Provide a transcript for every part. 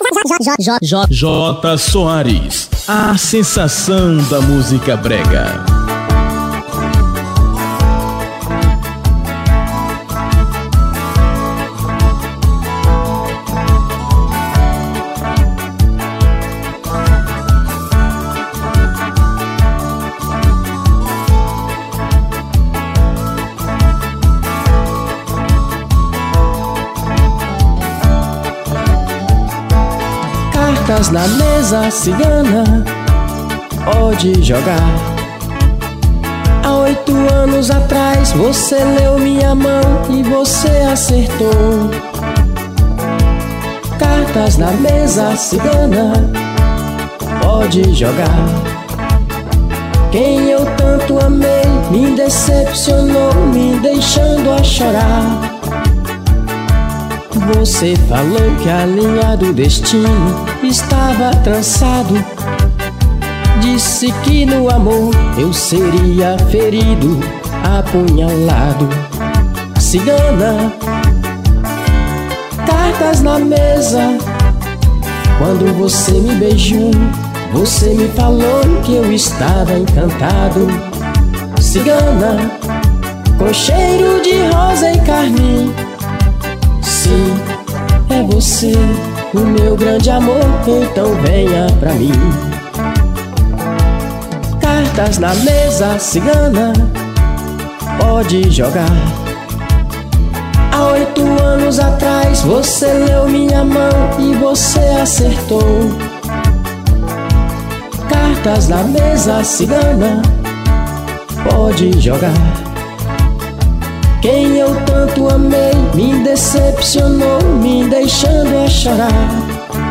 J. Soares, a sensação da música brega. Cartas na mesa, cigana, pode jogar. Há 8 anos atrás você leu minha mão e você acertou. Cartas na mesa, cigana, pode jogar. Quem eu tanto amei me decepcionou, me deixando a chorar. Você falou que a linha do destino estava trançado. Disse que no amor eu seria ferido, apunhalado. Cigana, cartas na mesa. Quando você me beijou, você me falou que eu estava encantado. Cigana, com cheiro de rosa e carmim. Sim, é você, o meu grande amor, então venha pra mim. Cartas na mesa, cigana, pode jogar. Há 8 anos atrás você leu minha mão e você acertou. Cartas na mesa, cigana, pode jogar. Quem eu tanto amei me decepcionou, me deixando a chorar.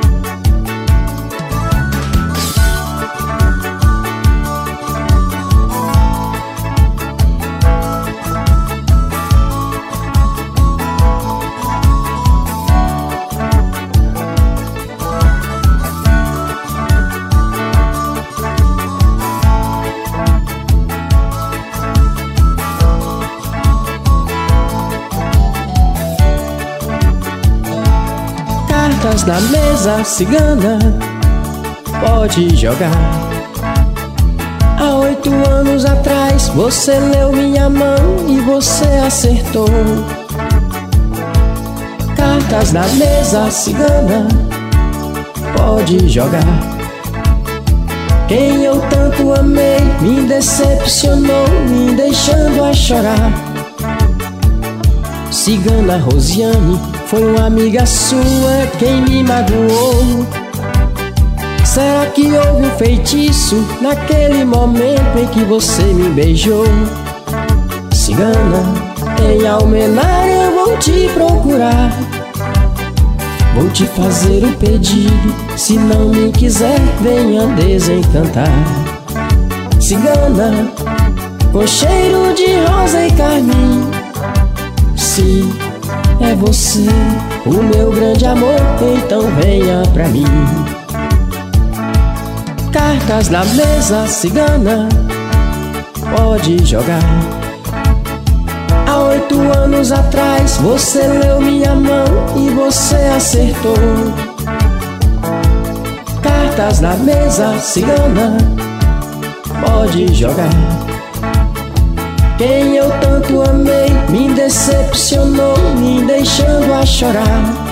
Cartas na mesa, cigana, pode jogar. Há 8 anos atrás você leu minha mão e você acertou. Cartas na mesa, cigana, pode jogar. Quem eu tanto amei me decepcionou, me deixando a chorar. Cigana Rosiane, foi uma amiga sua quem me magoou. Será que houve um feitiço naquele momento em que você me beijou? Cigana, em Almenara eu vou te procurar. Vou te fazer um pedido, se não me quiser, venha desencantar. Cigana, com cheiro de rosa e carmim. Sim, é você, o meu grande amor, então venha pra mim. Cartas na mesa, cigana, pode jogar. Há 8 anos atrás você leu minha mão e você acertou. Cartas na mesa, cigana, pode jogar. Quem eu tanto amei me decepcionou, me deixando a chorar.